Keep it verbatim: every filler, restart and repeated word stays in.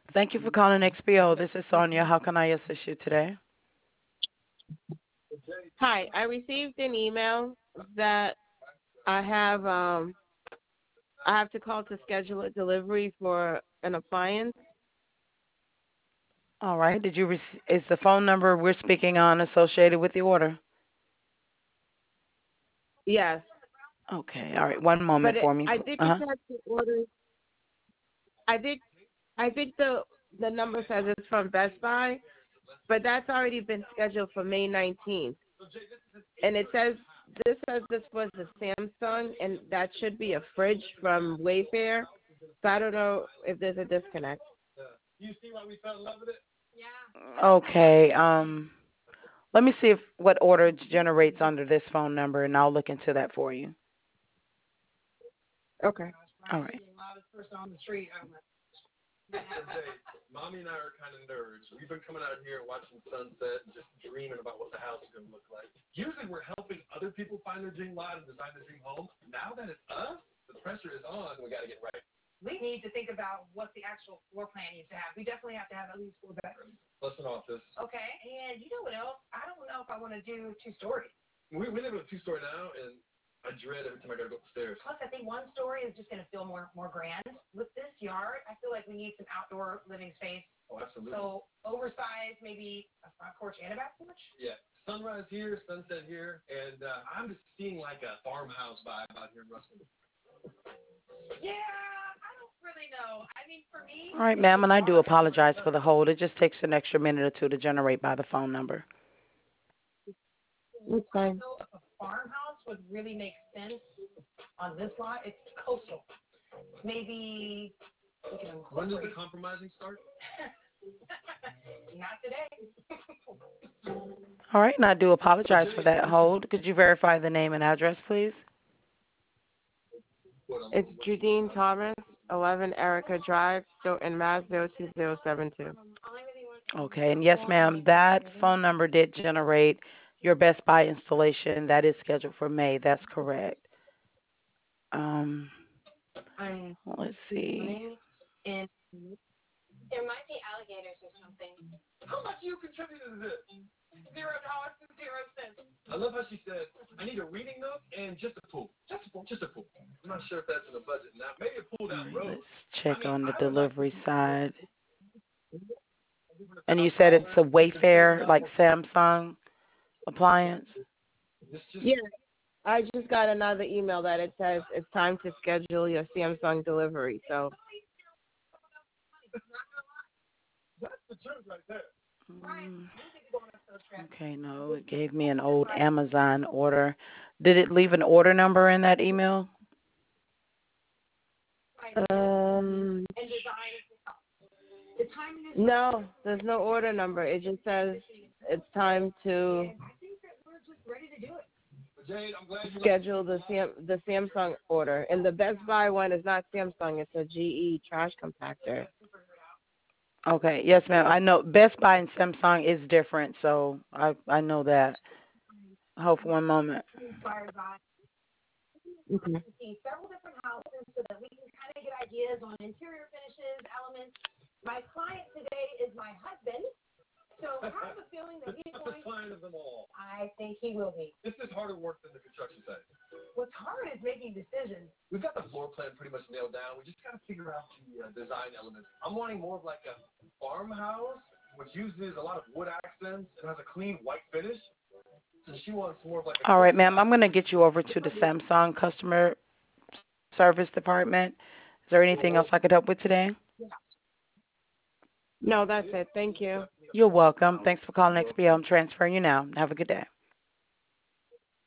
Thank you for calling X P O. This is Sonia. How can I assist you today? Hi, I received an email that I have um I have to call to schedule a delivery for an appliance. All right. Did you rec- is the phone number we're speaking on associated with the order? Yes, Okay. All right. One moment but it, for me. I did Uh-huh. attach the order. I did. I think the the number says it's from Best Buy, but that's already been scheduled for May nineteenth. And it says this says this was a Samsung, and that should be a fridge from Wayfair. So I don't know if there's a disconnect. Okay. Um, let me see if what order generates under this phone number, and I'll look into that for you. Okay. All right. Mommy and I are kind of nerds. We've been coming out here watching sunset and just dreaming about what the house is going to look like. Usually we're helping other people find their dream lot and design their dream home. Now that it's us, the pressure is on. We got to get right. We need to think about what the actual floor plan needs to have. We definitely have to have at least four bedrooms. Plus an office. Okay, and you know what else? I don't know if I want to do two stories. We, we live in a two-story now, and I dread every time I got to go upstairs. Plus, I think one story is just going to feel more more grand. With this yard, I feel like we need some outdoor living space. Oh, absolutely. So oversized, maybe a front porch and a back porch. Yeah, sunrise here, sunset here, and uh, I'm just seeing like a farmhouse vibe out here in Ruston. Yeah, I don't really know. I mean, for me. All right, ma'am, and I do apologize for the hold. It just takes an extra minute or two to generate by the phone number. It's fine. So a farmhouse would really make sense on this lot. It's coastal. Maybe we can incorporate. When does the compromising start? Not today. All right, and I do apologize for that hold. Could you verify the name and address, please? It's Judine Thomas, eleven Erica Drive, Stoughton, Mass. zero two zero seven two. Okay, and yes, ma'am, that phone number did generate your Best Buy installation. That is scheduled for May. That's correct. Um, let's see. And there might be alligators or something. How much you contributed to this? Zero dollars and zero cents. I love how she said, I need a reading nook and just a pool. Just a pool. Just a pool. I'm not sure if that's in the budget now. Maybe a pool down the road. Let's check I mean, on the I would like delivery side. And you said it's a Wayfair, like Samsung appliance? Yeah, I just got another email that it says it's time to schedule your Samsung delivery. So. That's the truth right there. Mm, okay, no, it gave me an old Amazon order. Did it leave an order number in that email? Um. No, there's no order number. It just says it's time to schedule the Sam the Samsung order. And the Best Buy one is not Samsung. It's a G E trash compactor. Okay, yes, ma'am. I know Best Buy and Samsung is different, so I I know that. Hold for one moment. Okay. See several different houses so that we can kind of get ideas on interior finishes, elements. My client today is my husband, so I have a feeling that he's That's going. the client of them all. I think he will be. This is harder work than the construction site. What's hard is making decisions. We've got the floor plan pretty much nailed down. We just got to figure out the uh, design elements. I'm wanting more of like a farmhouse, which uses a lot of wood accents and has a clean white finish. And she wants more of like a. All right, ma'am. I'm going to get you over to the Samsung customer service department. Is there anything else I could help with today? No, that's it. Thank you. You're welcome. Thanks for calling X P O. I'm transferring you now. Have a good day.